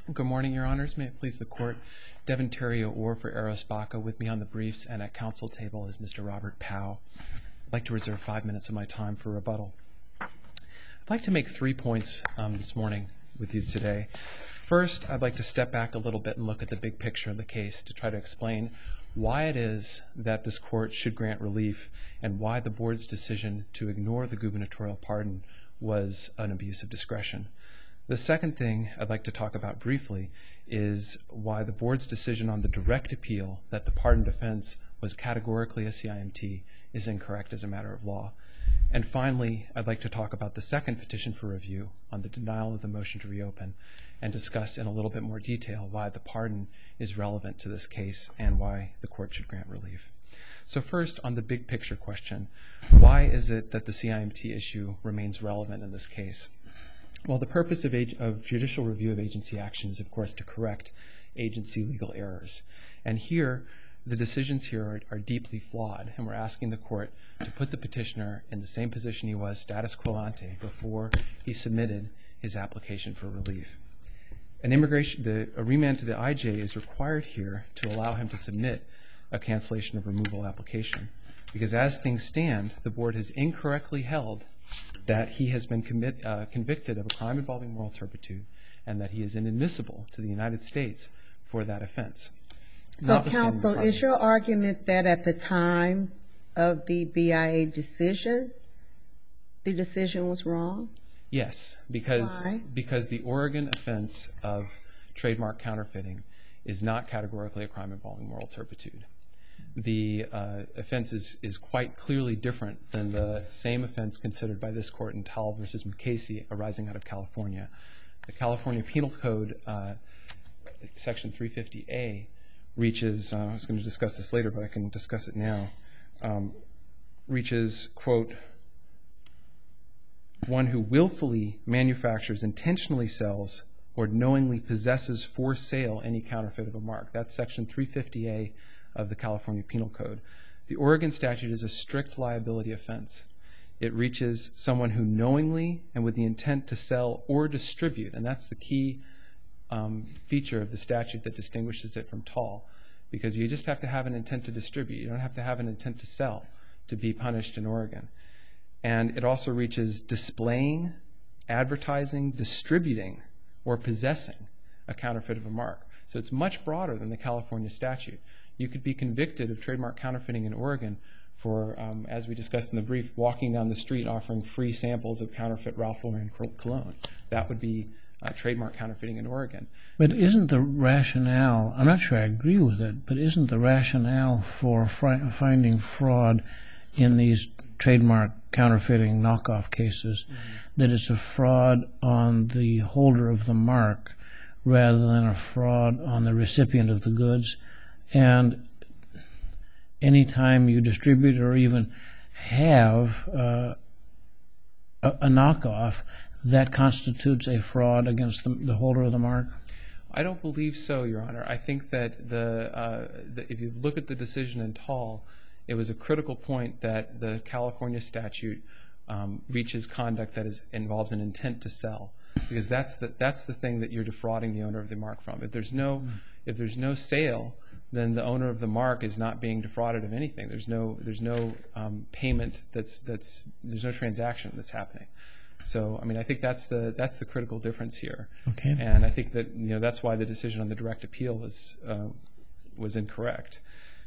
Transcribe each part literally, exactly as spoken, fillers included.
Good morning, Your Honors. May it please the Court. Devin Terrio-Orr for Eros Baca. With me on the briefs and at council table is Mister Robert Powell. I'd like to reserve five minutes of my time for rebuttal. I'd like to make three points um, this morning with you today. First, I'd like to step back a little bit and look at the big picture of the case to try to explain why it is that this Court should grant relief and why the Board's decision to ignore the gubernatorial pardon was an abuse of discretion. The second thing I'd like to talk about briefly is why the Board's decision on the direct appeal that the pardon defense was categorically a C I M T is incorrect as a matter of law. And finally, I'd like to talk about the second petition for review on the denial of the motion to reopen and discuss in a little bit more detail why the pardon is relevant to this case and why the Court should grant relief. So first, on the big picture question, why is it that the C I M T issue remains relevant in this case? Well, the purpose of, of judicial review of agency action is, of course, to correct agency legal errors. And here, the decisions here are, are deeply flawed, and we're asking the Court to put the petitioner in the same position he was status quo ante before he submitted his application for relief. An immigration, the, a remand to the I J is required here to allow him to submit a cancellation of removal application, because as things stand, the Board has incorrectly held that he has been commit, uh, convicted of a crime involving moral turpitude and that he is inadmissible to the United States for that offense. So, counsel, is your argument that at the time of the B I A decision, the decision was wrong? Yes, because, Why? because the Oregon offense of trademark counterfeiting is not categorically a crime involving moral turpitude. The uh, offense is, is quite clearly different than the same offense considered by this Court in Towle versus McCasey arising out of California. The California Penal Code, uh, Section three fifty A, reaches, uh, I was going to discuss this later, but I can discuss it now, um, reaches, quote, one who willfully manufactures, intentionally sells, or knowingly possesses for sale any counterfeit of a mark. That's Section three fifty A of the California Penal Code. The Oregon statute is a strict liability offense. It reaches someone who knowingly and with the intent to sell or distribute, and that's the key um, feature of the statute that distinguishes it from Towle, because you just have to have an intent to distribute. You don't have to have an intent to sell to be punished in Oregon. And it also reaches displaying, advertising, distributing, or possessing a counterfeit of a mark. So it's much broader than the California statute. You could be convicted of trademark counterfeiting in Oregon for, um, as we discussed in the brief, walking down the street offering free samples of counterfeit Ralph Lauren cologne. That would be uh, trademark counterfeiting in Oregon. But isn't the rationale, I'm not sure I agree with it, but isn't the rationale for fri- finding fraud in these trademark counterfeiting knockoff cases mm-hmm. that it's a fraud on the holder of the mark rather than a fraud on the recipient of the goods? And anytime you distribute or even have uh, a, a knockoff, that constitutes a fraud against the, the holder of the mark? I don't believe so, Your Honor. I think that the, uh, the if you look at the decision in Towle, it was a critical point that the California statute um, reaches conduct that is, involves an intent to sell, because that's the, that's the thing that you're defrauding the owner of the mark from. If there's no, if there's no sale, then the owner of the mark is not being defrauded of anything. There's no, there's no um, payment that's, that's, there's no transaction that's happening. So, I mean, I think that's the, that's the critical difference here. Okay. And I think that, you know, that's why the decision on the direct appeal was, uh, was incorrect.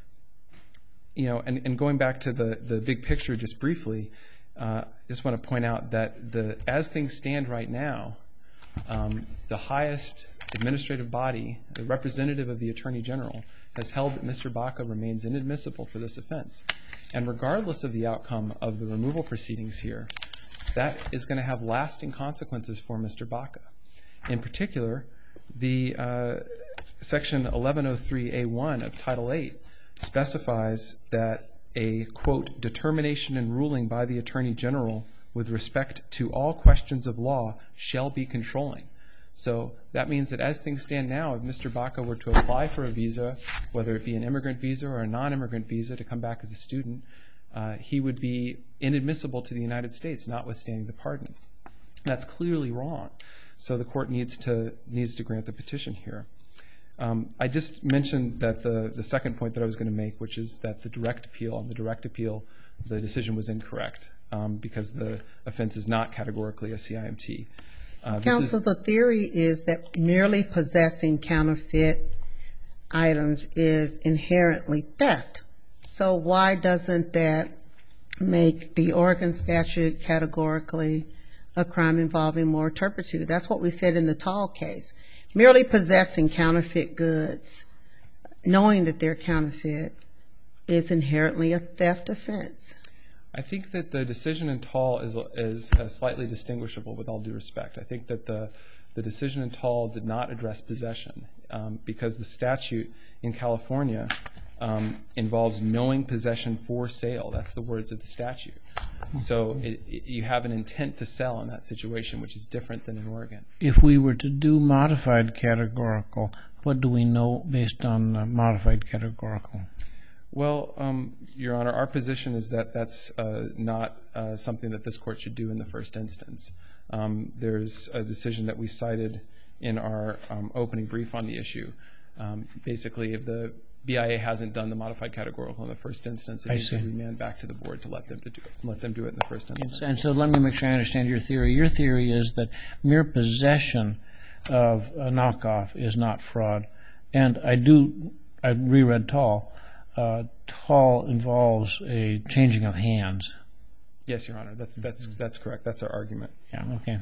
You know, and, and going back to the, the big picture just briefly, uh, I just want to point out that the, as things stand right now, um, the highest administrative body, the representative of the Attorney General, has held that Mister Baca remains inadmissible for this offense. And regardless of the outcome of the removal proceedings here, that is going to have lasting consequences for Mister Baca. In particular, the uh, Section eleven oh three A one of Title eight specifies that a, quote, determination and ruling by the Attorney General with respect to all questions of law shall be controlling. So that means that as things stand now, if Mister Baca were to apply for a visa, whether it be an immigrant visa or a non-immigrant visa to come back as a student, uh, he would be inadmissible to the United States, notwithstanding the pardon. That's clearly wrong. So the court needs to needs to grant the petition here. Um, I just mentioned that the, the second point that I was going to make, which is that the direct appeal, on the direct appeal, the decision was incorrect um, because the offense is not categorically a C I M T. Uh, Counsel, is, the theory is that merely possessing counterfeit items is inherently theft. So why doesn't that make the Oregon statute categorically a crime involving moral turpitude? That's what we said in the Tall case. Merely possessing counterfeit goods, knowing that they're counterfeit, is inherently a theft offense. I think that the decision in Tall is, is uh, slightly distinguishable, with all due respect. I think that the, the decision in Tall did not address possession um, because the statute in California um, involves knowing possession for sale. That's the words of the statute. So it, it, you have an intent to sell in that situation, which is different than in Oregon. If we were to do modified categorical, what do we know based on uh, modified categorical? Well, um, Your Honor, our position is that that's uh, not uh, something that this court should do in the first instance. Um, there's a decision that we cited in our um, opening brief on the issue. Um, basically, if the B I A hasn't done the modified categorical in the first instance, it I needs to see. remand back to the board to let them to do it, let them do it in the first instance. And so let me make sure I understand your theory. Your theory is that mere possession of a knockoff is not fraud. And I do, I reread Tall. Uh, Tall involves a changing of hands. Yes, Your Honor, that's that's that's correct. That's our argument. Yeah, okay.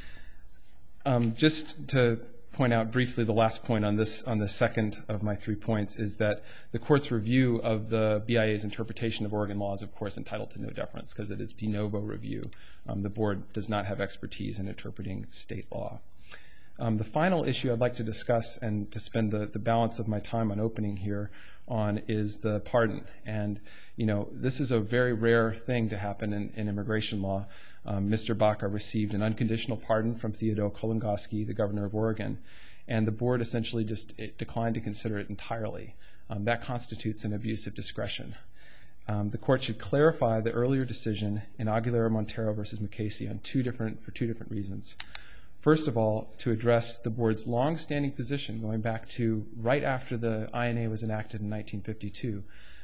Um, just to point out briefly, the last point on this on the second of my three points is that the court's review of the B I A's interpretation of Oregon law is, of course, entitled to no deference because it is de novo review. Um, the board does not have expertise in interpreting state law. Um, the final issue I'd like to discuss and to spend the, the balance of my time on opening here on is the pardon. And, you know, this is a very rare thing to happen in, in immigration law. Um, Mister Baca received an unconditional pardon from Theodore Kolongoski, the governor of Oregon, and the board essentially just it declined to consider it entirely. Um, that constitutes an abuse of discretion. Um, the court should clarify the earlier decision in Aguilera-Montero versus Mukasey on two different, for two different reasons. First of all, to address the board's long-standing position going back to right after the I N A was enacted in nineteen fifty-two,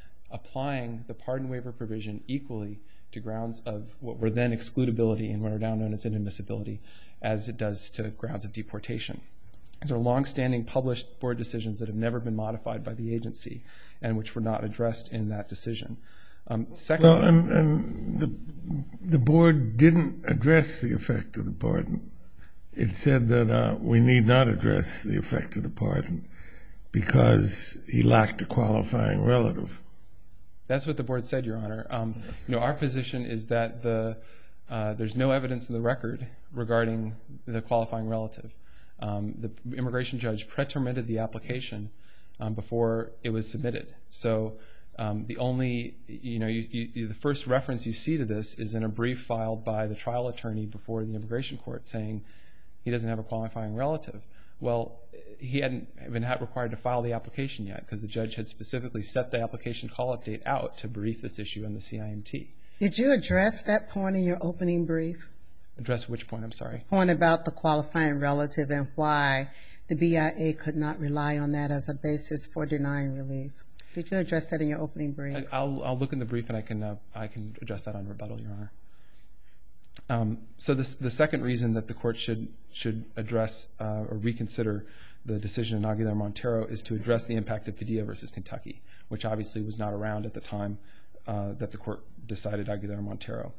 applying the pardon waiver provision equally to grounds of what were then excludability and what are now known as inadmissibility as it does to grounds of deportation. These are long-standing published board decisions that have never been modified by the agency and which were not addressed in that decision. Um, second, well, and, and the, the board didn't address the effect of the pardon. It said that uh, we need not address the effect of the pardon because he lacked a qualifying relative. That's what the board said, Your Honor. Um, you know, our position is that the uh, there's no evidence in the record regarding the qualifying relative. Um, the immigration judge pretermitted the application um, before it was submitted. So um, the only, you know, you, you, the first reference you see to this is in a brief filed by the trial attorney before the immigration court saying he doesn't have a qualifying relative. Well, he hadn't been required to file the application yet because the judge had specifically set the application call-up date out to brief this issue on the C I M T. Did you address that point in your opening brief? Address which point, I'm sorry? Point about the qualifying relative and why the B I A could not rely on that as a basis for denying relief. Did you address that in your opening brief? I, I'll, I'll look in the brief and I can, uh, I can address that on rebuttal, Your Honor. Um, so this, the second reason that the court should should address uh, or reconsider the decision in Aguilera-Montero is to address the impact of Padilla versus Kentucky, which obviously was not around at the time uh, that the court decided Aguilera-Montero.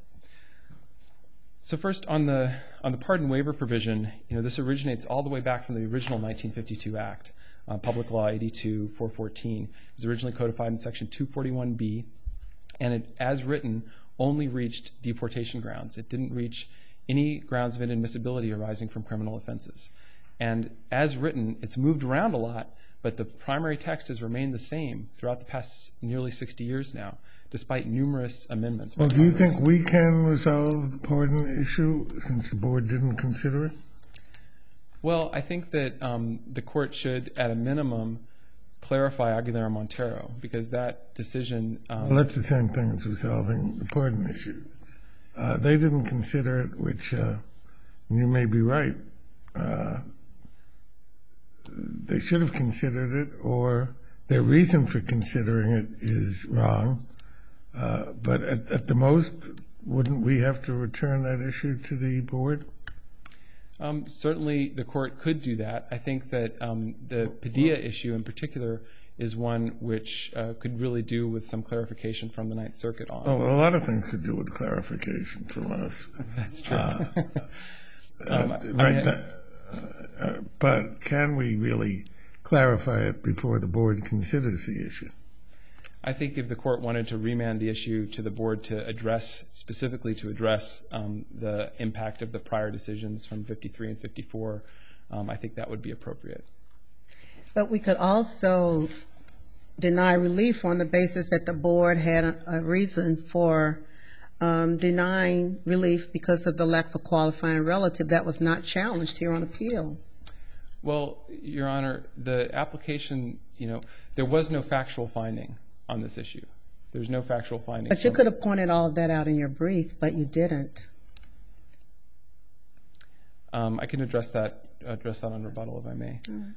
So first, on the on the pardon waiver provision, you know, this originates all the way back from the original nineteen fifty-two Act, uh, Public Law eighty-two four fourteen. It was originally codified in Section two forty-one B, and it, as written, only reached deportation grounds. It didn't reach any grounds of inadmissibility arising from criminal offenses. And as written, it's moved around a lot, but the primary text has remained the same throughout the past nearly sixty years now, despite numerous amendments. Well, do you think we can resolve the pardon issue since the board didn't consider it? Well, I think that um, the court should, at a minimum, clarify Aguilera-Montero, because that decision... Um, well, that's the same thing as resolving the pardon issue. Uh, they didn't consider it, which uh, you may be right. uh, they should have considered it, or their reason for considering it is wrong. Uh, but at, at the most, wouldn't we have to return that issue to the board? Um, certainly, the court could do that. I think that um, the Padilla issue in particular is one which uh, could really do with some clarification from the Ninth Circuit on. Oh, well, a lot of things could do with clarification from us. That's true. Uh, um, uh, I right mean, now, uh, but can we really clarify it before the board considers the issue? I think if the court wanted to remand the issue to the board to address, specifically to address um, the impact of the prior decisions from fifty-three and fifty-four, um, I think that would be appropriate. But we could also deny relief on the basis that the board had a, a reason for um, denying relief because of the lack of a qualifying relative that was not challenged here on appeal. Well, Your Honor, the application, you know, there was no factual finding on this issue. There's no factual finding. But you could have pointed all of that out in your brief, but you didn't. Um, I can address that, address that on rebuttal, if I may. Mm.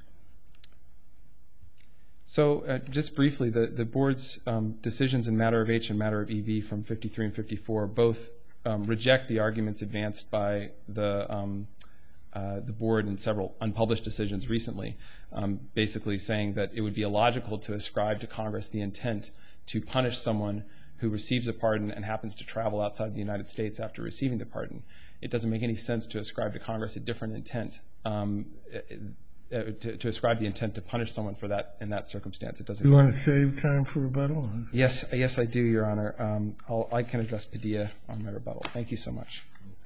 So uh, just briefly, the, the board's um, decisions in matter of H and matter of E V from fifty-three and fifty-four both um, reject the arguments advanced by the um, Uh, the board in several unpublished decisions recently, um, basically saying that it would be illogical to ascribe to Congress the intent to punish someone who receives a pardon and happens to travel outside the United States after receiving the pardon. It doesn't make any sense to ascribe to Congress a different intent, um, uh, to, to ascribe the intent to punish someone for that in that circumstance. It doesn't. Do you want to save time for rebuttal? Yes, yes, I do, Your Honor. Um, I'll, I can address Padilla on my rebuttal. Thank you so much.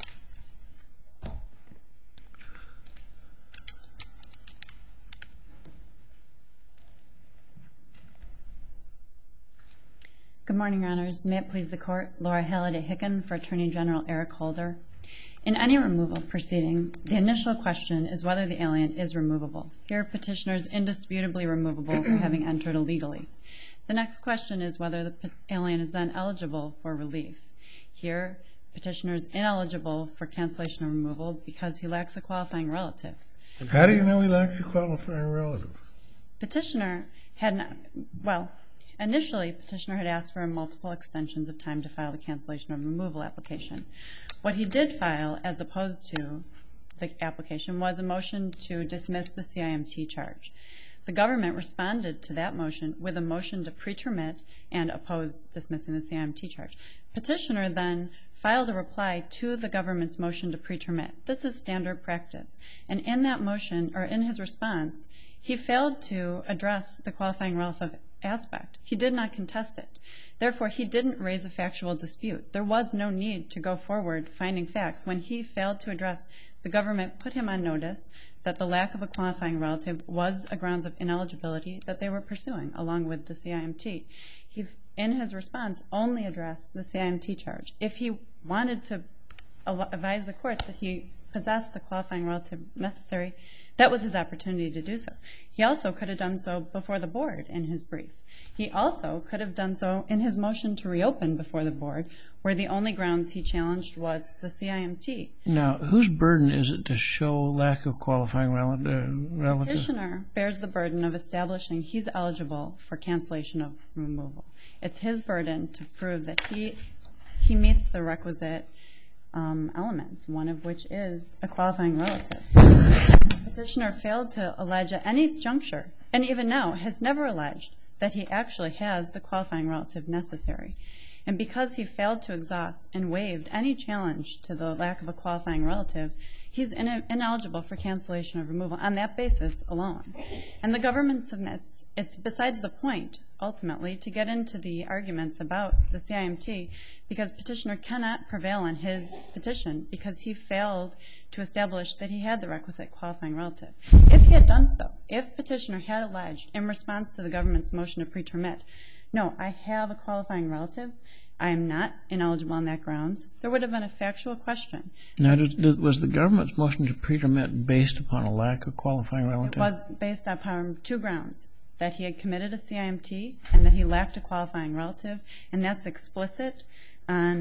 Good morning, Your Honors. May it please the Court, Laura Halliday-Hicken for Attorney General Eric Holder. In any removal proceeding, the initial question is whether the alien is removable. Here, petitioner is indisputably removable for having entered illegally. The next question is whether the alien is then eligible for relief. Here, petitioner is ineligible for cancellation or removal because he lacks a qualifying relative. How do you know he lacks a qualifying relative? Petitioner had not, well, initially, petitioner had asked for multiple extensions of time to file the cancellation or removal application. What he did file, as opposed to the application, was a motion to dismiss the C I M T charge. The government responded to that motion with a motion to pre-termit and oppose dismissing the C I M T charge. Petitioner then filed a reply to the government's motion to pre-termit. This is standard practice. And in that motion, or in his response, he failed to address the qualifying relative aspect. He did not contest it. Therefore, he didn't raise a factual dispute. There was no need to go forward finding facts. When he failed to address, the government put him on notice that the lack of a qualifying relative was a grounds of ineligibility that they were pursuing, along with the C I M T. He, in his response, only addressed the C I M T charge. If he wanted to advise the court that he possessed the qualifying relative necessary, that was his opportunity to do so. He also could have done so before the board in his brief. He also could have done so in his motion to reopen before the board, where the only grounds he challenged was the C I M T. Now, whose burden is it to show lack of qualifying relative? Petitioner bears the burden of establishing he's eligible for cancellation of removal. It's his burden to prove that he he meets the requisite um, elements, one of which is a qualifying relative. Petitioner failed to allege at any juncture, and even now has never alleged, that he actually has the qualifying relative necessary. And because he failed to exhaust and waived any challenge to the lack of a qualifying relative, he's in ineligible for cancellation of removal on that basis alone. And the government submits, it's besides the point, ultimately, to get into the arguments about the C I M T, because petitioner cannot prevail on his petition because he failed to establish that he had the requisite qualifying relative. If he had done so, if petitioner had alleged in response to the government's motion to pre-termit, no, I have a qualifying relative, I am not ineligible on that grounds, there would have been a factual question. Now, does, was the government's motion to pre-termit based upon a lack of qualifying relative? It was based upon two grounds, that he had committed a C I M T and that he lacked a qualifying relative, and that's explicit on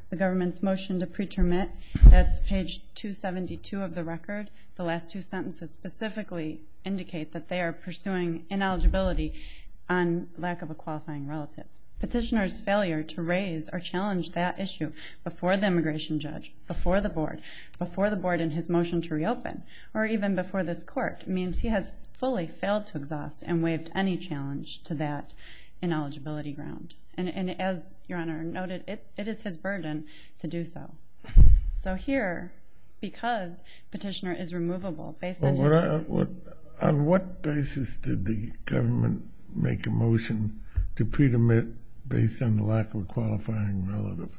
the government's motion to pretermit, that's page two seventy-two of the record. The last two sentences specifically indicate that they are pursuing ineligibility on lack of a qualifying relative. Petitioner's failure to raise or challenge that issue before the immigration judge, before the board, before the board in his motion to reopen, or even before this court, means he has fully failed to exhaust and waived any challenge to that ineligibility ground. And, and as Your Honor noted, it, it is his burden to do so. So here, because petitioner is removable based Well, on what his... I, what, on what basis did the government make a motion to pretermit based on the lack of a qualifying relative?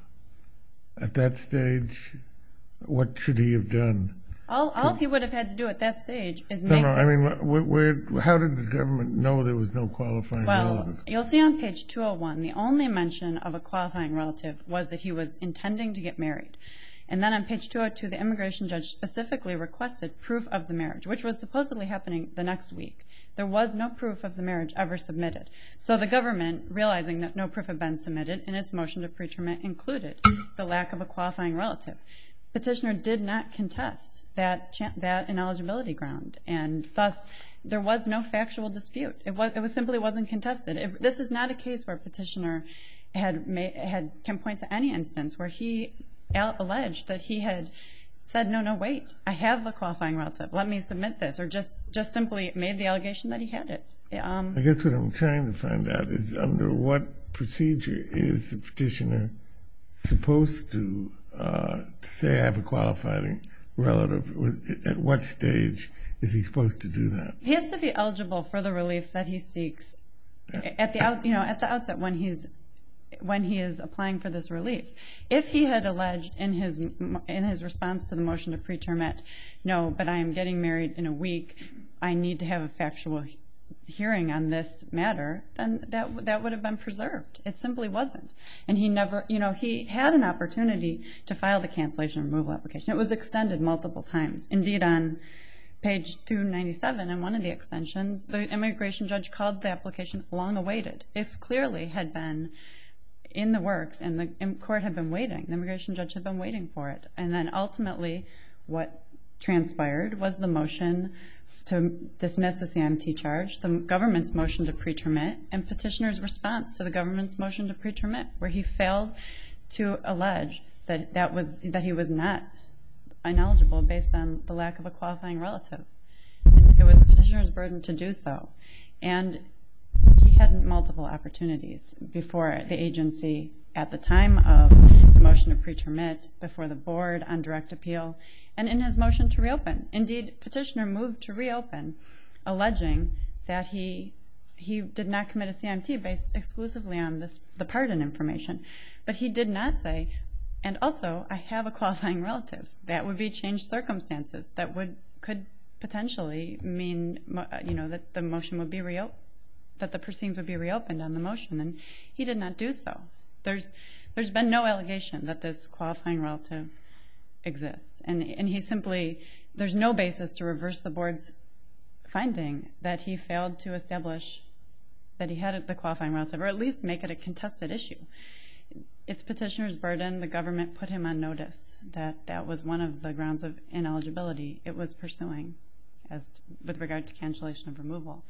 At that stage, what should he have done? All, all he would have had to do at that stage is No, make... no, the- I mean, where, where, how did the government know there was no qualifying Well, relative? you'll see on page two oh one, the only mention of a qualifying relative was that he was intending to get married. And then on page two oh two, the immigration judge specifically requested proof of the marriage, which was supposedly happening the next week. There was no proof of the marriage ever submitted. So the government, realizing that no proof had been submitted in its motion to pretermit, included the lack of a qualifying relative. Petitioner did not contest that cha- that ineligibility ground, and thus there was no factual dispute. It was it was simply wasn't contested. It, this is not a case where petitioner had made, had can point to any instance where he al- alleged that he had said, no, no, wait, I have a qualifying relative, let me submit this, or just just simply made the allegation that he had it. Um, I guess what I'm trying to find out is under what procedure is the petitioner supposed to, uh, to say I have a qualifying relative? At what stage is he supposed to do that? He has to be eligible for the relief that he seeks at the out, you know, at the outset when he's when he is applying for this relief. If he had alleged in his in his response to the motion to pretermit, no, but I am getting married in a week, I need to have a factual hearing on this matter, then that that would have been preserved. It simply wasn't. And he never, you know, he had an opportunity to file the cancellation removal application. It was extended multiple times. Indeed, on page two ninety-seven, in one of the extensions, the immigration judge called the application long awaited. It clearly had been in the works, and the court had been waiting. The immigration judge had been waiting for it. And then ultimately what transpired was the motion to dismiss the C I M T charge, the government's motion to pretermit, and petitioner's response to the government's motion to pretermit, where he failed to allege that that was that he was not ineligible based on the lack of a qualifying relative. And it was petitioner's burden to do so. And he had multiple opportunities before the agency at the time of the motion to pretermit, before the board on direct appeal, and in his motion to reopen. Indeed, petitioner moved to reopen, alleging that he he did not commit a C I M T based exclusively on this the pardon information. But he did not say, and also, I have a qualifying relative. That would be changed circumstances. That would could potentially mean, you know, that the motion would be reopened, that the proceedings would be reopened on the motion, and he did not do so. There's there's been no allegation that this qualifying relative exists, and and he simply, there's no basis to reverse the board's finding that he failed to establish that he had the qualifying relative, or at least make it a contested issue. It's petitioner's burden. The government put him on notice that that was one of the grounds of ineligibility it was pursuing as to, with regard to cancellation of removal.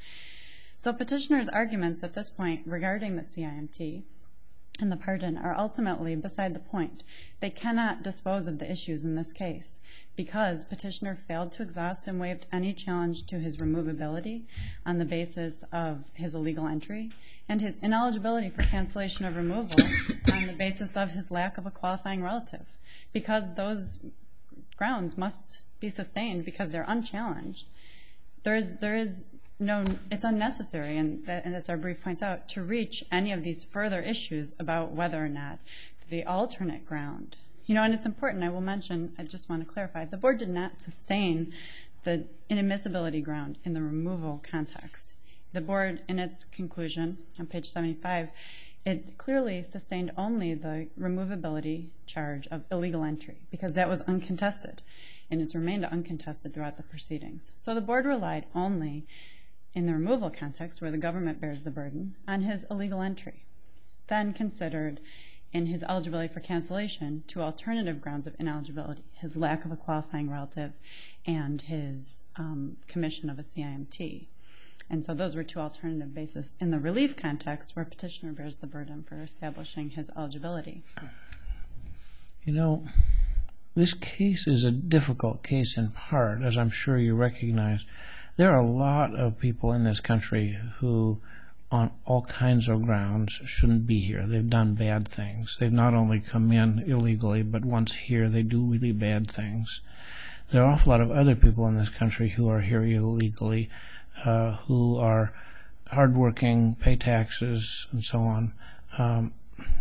So petitioner's arguments at this point regarding the C I M T and the pardon are ultimately beside the point. They cannot dispose of the issues in this case because petitioner failed to exhaust and waived any challenge to his removability on the basis of his illegal entry and his ineligibility for cancellation of removal on the basis of his lack of a qualifying relative. Because those grounds must be sustained because they're unchallenged, there is there is no, it's unnecessary, and, that, and as our brief points out, to reach any of these further issues about whether or not the alternate ground, you know, and it's important, I will mention, I just want to clarify, the board did not sustain the inadmissibility ground in the removal context. The board, in its conclusion on page seventy-five, it clearly sustained only the removability charge of illegal entry because that was uncontested, and it's remained uncontested throughout the proceedings. So the board relied only in the removal context, where the government bears the burden, on his illegal entry, then considered in his eligibility for cancellation two alternative grounds of ineligibility: his lack of a qualifying relative and his um, commission of a C I M T. And so those were two alternative bases in the relief context where petitioner bears the burden for establishing his eligibility. You know, this case is a difficult case in part, as I'm sure you recognize. There are a lot of people in this country who, on all kinds of grounds, shouldn't be here. They've done bad things. They've not only come in illegally, but once here, they do really bad things. There are an awful lot of other people in this country who are here illegally, uh, who are hardworking, pay taxes, and so on. Um,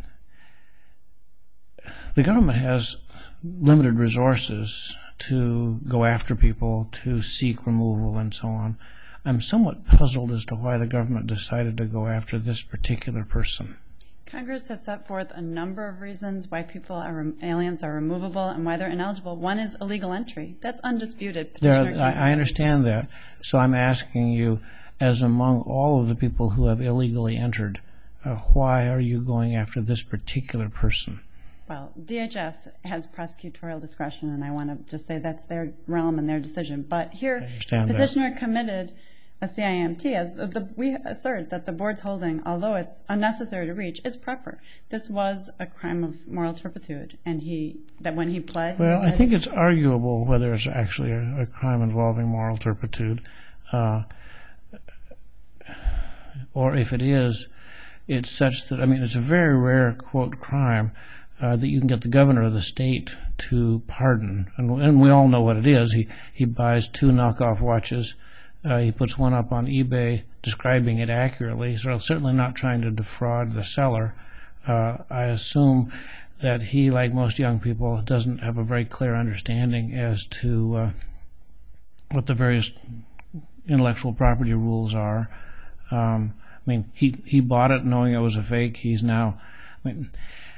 the government has limited resources to go after people, to seek removal, and so on. I'm somewhat puzzled as to why the government decided to go after this particular person. Congress has set forth a number of reasons why people are, aliens are removable and why they're ineligible. One is illegal entry. That's undisputed. There are, I, I understand that. So I'm asking you, as among all of the people who have illegally entered, uh, why are you going after this particular person? Well, D H S has prosecutorial discretion, and I want to just say that's their realm and their decision. But here, petitioner that. committed a C I M T. As the, the, we assert that the board's holding, although it's unnecessary to reach, is proper. This was a crime of moral turpitude, and he that when he pled. Well, he I think it's arguable whether it's actually a, a crime involving moral turpitude, uh, or if it is, it's such that I mean, it's a very rare quote crime. Uh, that you can get the governor of the state to pardon. And, and we all know what it is. He, he buys two knockoff watches. Uh, he puts one up on eBay describing it accurately, so certainly not trying to defraud the seller. Uh, I assume that he, like most young people, doesn't have a very clear understanding as to uh, what the various intellectual property rules are. Um, I mean, he, he bought it knowing it was a fake. He's now... I mean,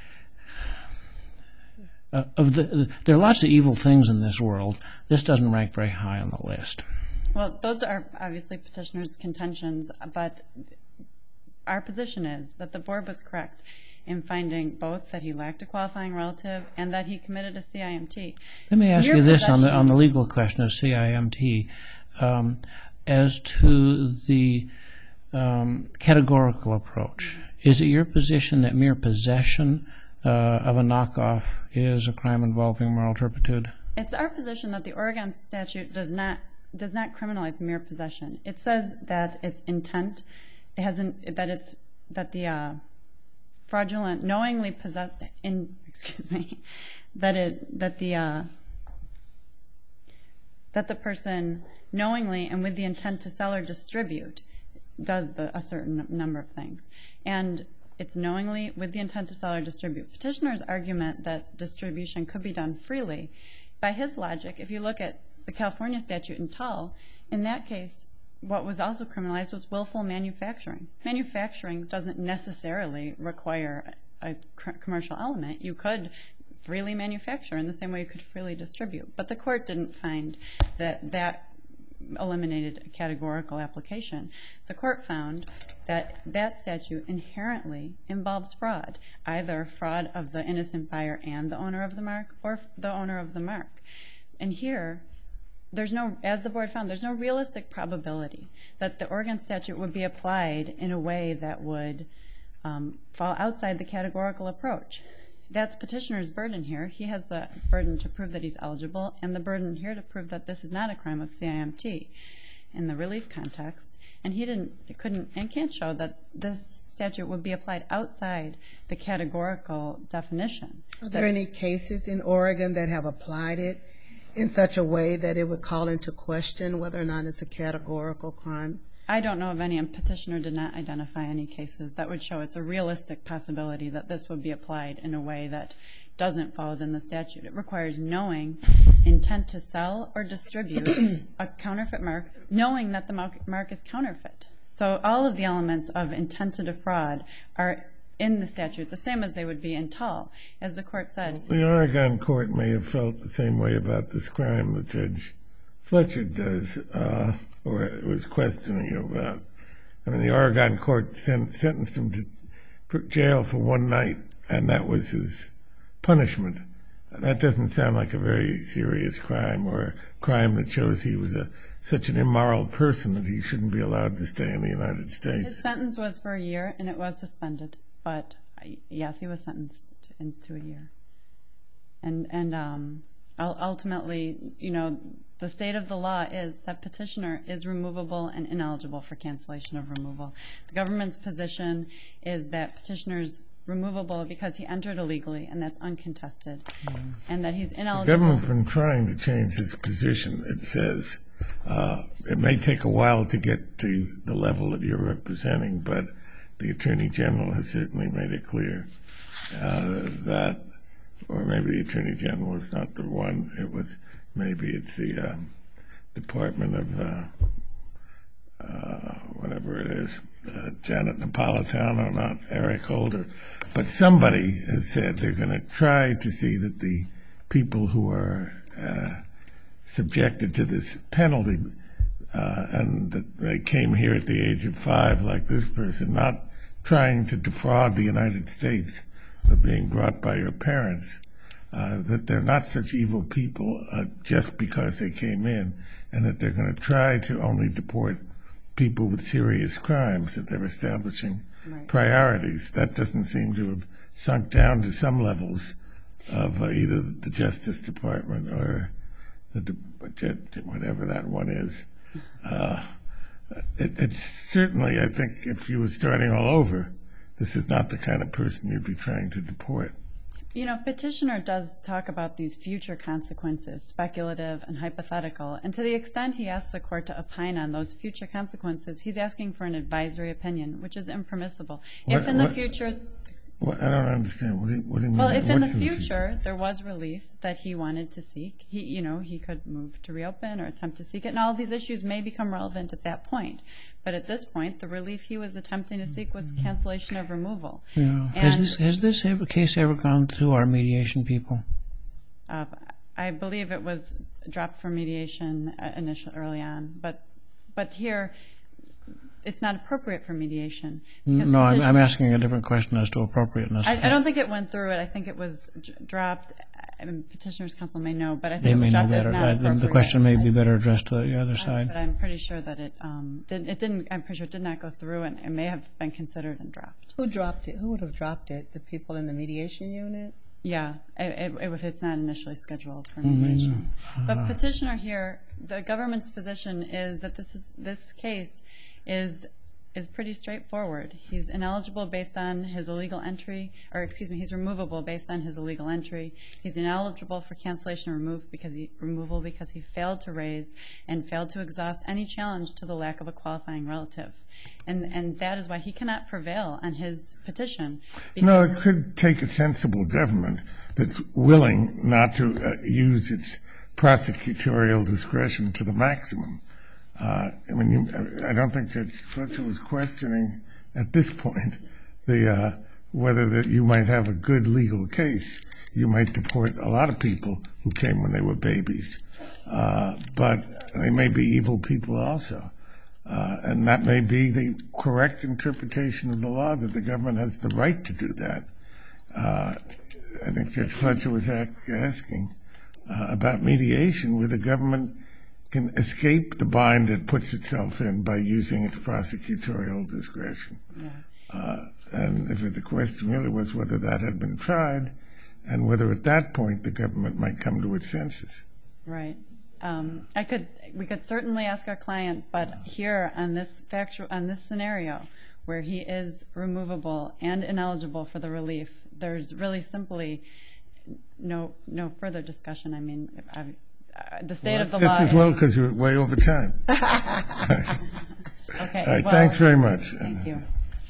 Uh, of the, there are lots of evil things in this world. This doesn't rank very high on the list. Well, those are obviously petitioner's contentions, but our position is that the board was correct in finding both that he lacked a qualifying relative and that he committed a C I M T. Let me ask Your you this on the, on the possession- legal question of C I M T. Um, as to the um, categorical approach, is it your position that mere possession Uh, of a knockoff is a crime involving moral turpitude? It's our position that the Oregon statute does not does not criminalize mere possession. It says that it's intent, it has an, that it's that the uh, fraudulent, knowingly possess in excuse me, that it that the uh, that the person knowingly and with the intent to sell or distribute does the, a certain number of things, and it's knowingly with the intent to sell or distribute. Petitioner's argument that distribution could be done freely, by his logic, if you look at the California statute in Tull, in that case, what was also criminalized was willful manufacturing. Manufacturing doesn't necessarily require a commercial element. You could freely manufacture in the same way you could freely distribute. But the court didn't find that that eliminated a categorical application. The court found that that statute inherently involves fraud, either fraud of the innocent buyer and the owner of the mark, or the owner of the mark. And here, there's no, as the board found, there's no realistic probability that the Oregon statute would be applied in a way that would um, fall outside the categorical approach. That's petitioner's burden here. He has the burden to prove that he's eligible, and the burden here to prove that this is not a crime of C I M T in the relief context. And he didn't, couldn't, and can't show that this statute would be applied outside the categorical definition. Are there any cases in Oregon that have applied it in such a way that it would call into question whether or not it's a categorical crime? I don't know of any, and petitioner did not identify any cases that would show it's a realistic possibility that this would be applied in a way that doesn't fall within the statute. It requires knowing intent to sell or distribute a counterfeit mark, knowing that the mark is counterfeit. So all of the elements of intent to defraud are in the statute, the same as they would be in Tull. As the court said, the Oregon court may have felt the same way about this crime that Judge Fletcher does, uh, or was questioning about. I mean, the Oregon court sent, sentenced him to jail for one night and that was his punishment. That doesn't sound like a very serious crime, or a crime that shows he was a, such an immoral person that he shouldn't be allowed to stay in the United States. His sentence was for a year, and it was suspended. But yes, he was sentenced to, into a year. And and um, ultimately, you know, the state of the law is that petitioner is removable and ineligible for cancellation of removal. The government's position is that petitioner's removable because he entered illegally, and that's uncontested, mm-hmm. and that he's ineligible. The government's been trying to change its position. It says uh, it may take a while to get to the level that you're representing, but the Attorney General has certainly made it clear uh, that, or maybe the Attorney General is not the one. It was maybe it's the uh, Department of uh, uh, whatever it is. Uh, Janet Napolitano, not Eric Holder, but somebody has said they're going to try to see that the people who are uh, subjected to this penalty uh, and that they came here at the age of five, like this person, not trying to defraud the United States, but being brought by your parents, uh, that they're not such evil people uh, just because they came in, and that they're going to try to only deport people with serious crimes, that they're establishing right. priorities. That doesn't seem to have sunk down to some levels of uh, either the Justice Department or the whatever that one is. Uh, it, it's certainly, I think, if you were starting all over, this is not the kind of person you'd be trying to deport. You know, petitioner does talk about these future consequences, speculative and hypothetical, and to the extent he asks the court to opine on those future consequences, he's asking for an advisory opinion, which is impermissible. What, if in the what, future... What, I don't understand. What do you, what do you mean? Well, if in the What's future there was relief that he wanted to seek, he, you know, he could move to reopen or attempt to seek it, and all of these issues may become relevant at that point. But at this point, the relief he was attempting to seek was cancellation of removal. Yeah. Has this has this ever, case ever gone to our mediation people? Uh, I believe it was dropped for mediation uh, initially early on, but but here it's not appropriate for mediation. No, I'm, I'm asking a different question as to appropriateness. I, I don't think it went through it. I think it was d- dropped. I mean, Petitioner's Counsel may know, but I think they it was may know dropped as better. not Uh, appropriate. the question may be I, better addressed to the other side. But I'm pretty sure that it um, did. It didn't. I'm pretty sure it did not go through, and it may have been considered and dropped. Who dropped it? Who would have dropped it? The people in the mediation unit? Yeah, it, it, if it's not initially scheduled for mediation. Mm-hmm. But petitioner here, the government's position is that this is this case is. is pretty straightforward. He's ineligible based on his illegal entry, or excuse me, he's removable based on his illegal entry. He's ineligible for cancellation or remove because he, removal because he failed to raise and failed to exhaust any challenge to the lack of a qualifying relative. And and that is why he cannot prevail on his petition. No, it could take a sensible government that's willing not to uh, use its prosecutorial discretion to the maximum. Uh, I mean, you, I don't think Judge Fletcher was questioning at this point the uh, whether that you might have a good legal case. You might deport a lot of people who came when they were babies, uh, but they may be evil people also. Uh, and that may be the correct interpretation of the law, that the government has the right to do that. Uh, I think Judge Fletcher was asking uh, about mediation, where the government can escape the bind it puts itself in by using its prosecutorial discretion. Yeah. Uh, and if the question really was whether that had been tried, and whether at that point the government might come to its senses. Right. Um, I could, we could certainly ask our client, but here on this factual, on this scenario, where he is removable and ineligible for the relief, there's really simply no no further discussion. I mean, I, Uh, the state well, of the law. Just as well, because you're way over time. Okay. All right. Well, thanks very much. Thank you.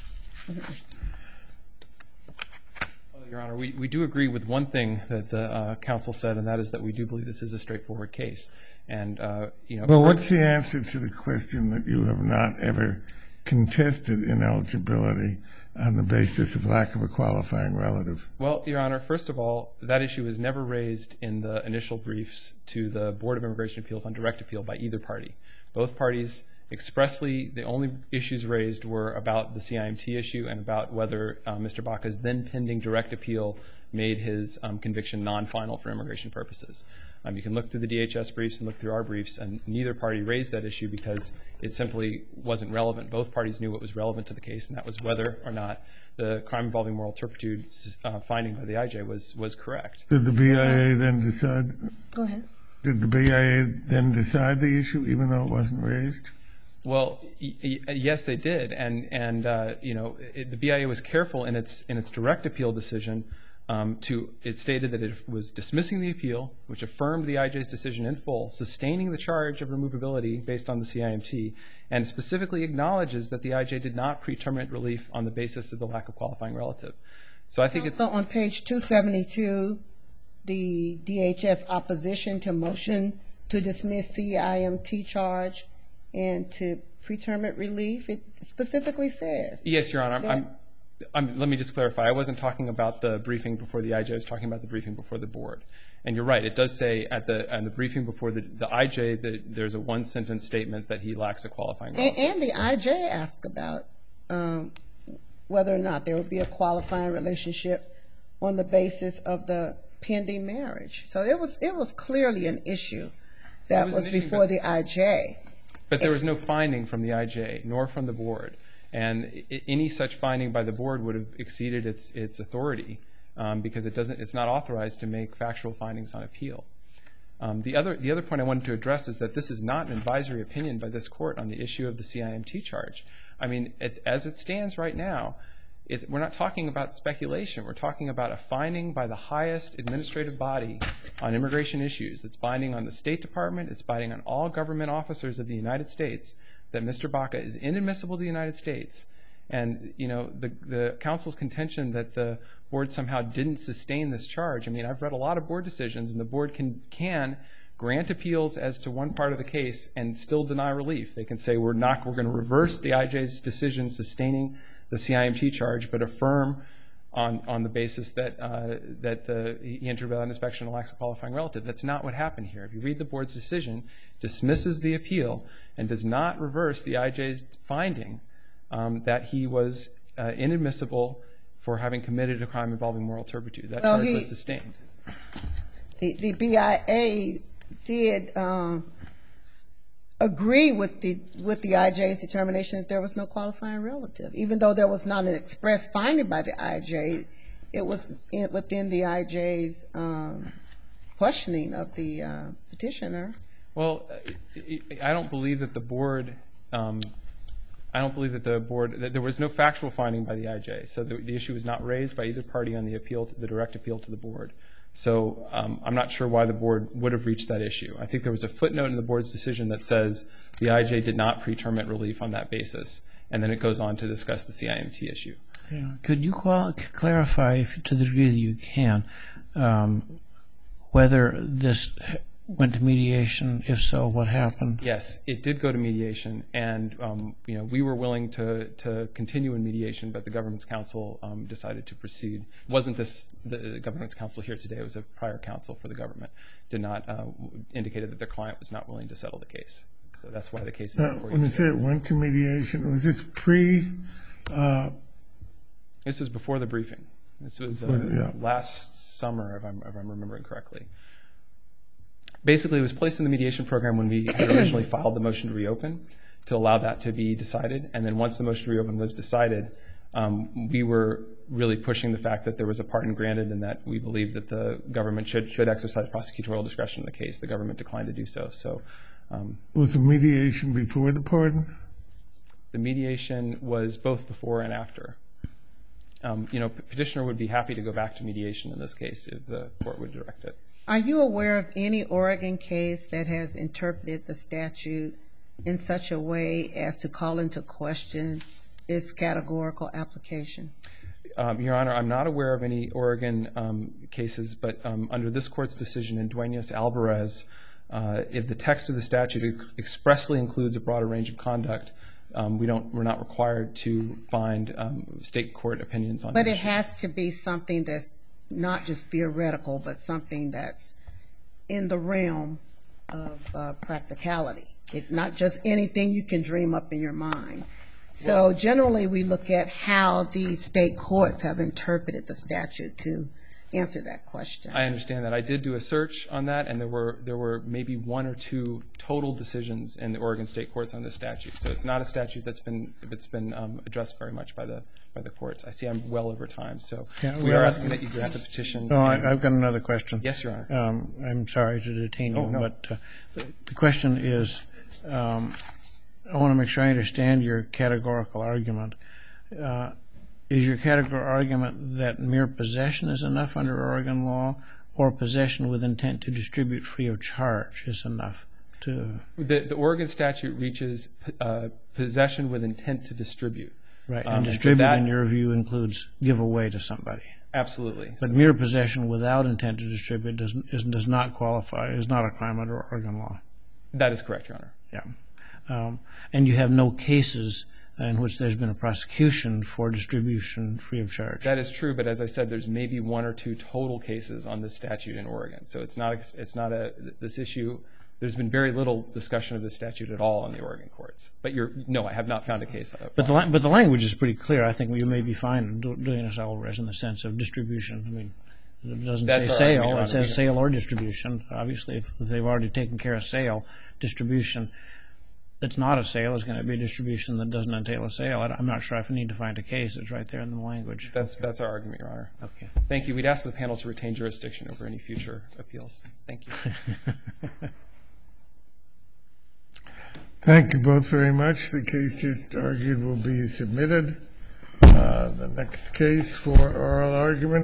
Well, Your Honor, we, we do agree with one thing that the uh, counsel said, and that is that we do believe this is a straightforward case. And uh, you know. Well, what's the answer to the question that you have not ever contested ineligibility on the basis of lack of a qualifying relative? Well, Your Honor, first of all, that issue was never raised in the initial briefs to the Board of Immigration Appeals on direct appeal by either party. Both parties expressly, the only issues raised were about the C I M T issue and about whether uh, Mister Baca's then pending direct appeal made his um, conviction non-final for immigration purposes. Um, you can look through the D H S briefs and look through our briefs, and neither party raised that issue because it simply wasn't relevant. Both parties knew what was relevant to the case, and that was whether or not the crime involving moral turpitude uh, finding by the I J was, was correct. Did the B I A then decide? Go ahead. Did the B I A then decide the issue, even though it wasn't raised? Well, y y yes, they did, and and uh, you know it, the B I A was careful in its in its direct appeal decision. Um, to it stated that it was dismissing the appeal, which affirmed the I J's decision in full, sustaining the charge of removability based on the C I M T, and specifically acknowledges that the I J did not pre-terminate relief on the basis of the lack of qualifying relative. So I think it's so on page two seventy-two, the D H S opposition to motion to dismiss C I M T charge and to pre-terminate relief, it specifically says. Yes, Your Honor. I'm, I'm, I'm, let me just clarify. I wasn't talking about the briefing before the I J. I was talking about the briefing before the board. And you're right. It does say at the, at the briefing before the, the I J that there's a one-sentence statement that he lacks a qualifying relative. And, and the I J asked about um, whether or not there would be a qualifying relationship on the basis of the pending marriage. So it was it was clearly an issue that was, was an issue, before the I J. But there was no finding from the I J nor from the board, and I, any such finding by the board would have exceeded its its authority um, because it doesn't it's not authorized to make factual findings on appeal. Um, the other the other point I wanted to address is that this is not an advisory opinion by this court on the issue of the C I M T charge. I mean, it, as it stands right now, it's, we're not talking about speculation. We're talking about a finding by the highest administrative body on immigration issues. It's binding on the State Department. It's binding on all government officers of the United States that Mister Baca is inadmissible to the United States. And, you know, the, the council's contention that the board somehow didn't sustain this charge. I mean, I've read a lot of board decisions, and the board can, can grant appeals as to one part of the case and still deny relief. They can say we're not, we're going to reverse the I J's decision sustaining the C I M T charge, but affirm on, on the basis that, uh, that the, he entered without inspection and lacks a qualifying relative. That's not what happened here. If you read the board's decision, dismisses the appeal and does not reverse the I J's finding um, that he was uh, inadmissible for having committed a crime involving moral turpitude. That Well, charge he- was sustained. The, the B I A did um, agree with the with the I J's determination that there was no qualifying relative, even though there was not an express finding by the I J. It was in, within the I J's um, questioning of the uh, petitioner. Well, I don't believe that the board. Um, I don't believe that the board. That there was no factual finding by the I J, so the, the issue was not raised by either party on the appeal, to the direct appeal to the board. So um, I'm not sure why the board would have reached that issue. I think there was a footnote in the board's decision that says the I J did not pre-terminate relief on that basis, and then it goes on to discuss the C I M T issue. Yeah. Could you qual- clarify, if, to the degree that you can, um, whether this went to mediation? If so, what happened? Yes, it did go to mediation, and um, you know, we were willing to to continue in mediation, but the government's counsel um, decided to proceed. Wasn't this the government's counsel here today? It was a prior counsel for the government. Did not uh, indicated that their client was not willing to settle the case. So that's why the case is Now, before when you you say it went to mediation, was this pre? Uh, This was before the briefing. This was uh, Before the- yeah. last summer, if I'm, if I'm remembering correctly. Basically, it was placed in the mediation program when we had originally filed the motion to reopen to allow that to be decided. And then once the motion to reopen was decided, um, we were really pushing the fact that there was a pardon granted and that we believed that the government should, should exercise prosecutorial discretion in the case. The government declined to do so. So um, was the mediation before the pardon? the mediation was both before and after. Um, you know, petitioner would be happy to go back to mediation in this case if the court would direct it. Are you aware of any Oregon case that has interpreted the statute in such a way as to call into question its categorical application? Um, Your Honor, I'm not aware of any Oregon um, cases, but um, under this court's decision in Duenas-Alvarez, uh, if the text of the statute expressly includes a broader range of conduct, um, we don't, we're not required to find um, state court opinions on But the it issue. has to be something that's not just theoretical, but something that's in the realm of uh, practicality. It, not just anything you can dream up in your mind. So generally, we look at how the state courts have interpreted the statute to answer that question. I understand that. I did do a search on that, and there were there were maybe one or two total decisions in the Oregon State courts on this statute. So it's not a statute that's been that's been um, addressed very much by the by the courts. I see I'm well over time, so Yeah, we we are are- asking that you grant the petition. No, and- I, I've got another question. Yes, Your Honor. Um, I'm sorry to detain you, Oh, no. but uh, the, the question is, um, I want to make sure I understand your categorical argument. Uh, is your categorical argument that mere possession is enough under Oregon law, or possession with intent to distribute free of charge is enough to... The, the Oregon statute reaches uh, possession with intent to distribute. Right, Um, and and so distribute, that- in your view, includes give away to somebody. Absolutely. But mere possession without intent to distribute does, is, does not qualify, is not a crime under Oregon law. That is correct, Your Honor. Yeah. Um, and you have no cases in which there's been a prosecution for distribution free of charge. That is true, but as I said, there's maybe one or two total cases on this statute in Oregon. So it's not it's not a this issue. There's been very little discussion of this statute at all in the Oregon courts. But you're no, I have not found a case. But the, la- but the language is pretty clear. I think you may be fine do, doing this Alvarez in the sense of distribution. I mean, it doesn't That's our say argument, sale. Your It Honor. says sale or distribution. Obviously, if they've already taken care of sale, distribution that's not a sale is going to be a distribution that doesn't entail a sale. I- I'm not sure if I need to find a case. It's right there in the language. That's that's our argument, Your Honor. Okay. Thank you. We'd ask the panel to retain jurisdiction over any future appeals. Thank you. Thank you both very much. The case just argued will be submitted. Uh, the next case for oral argument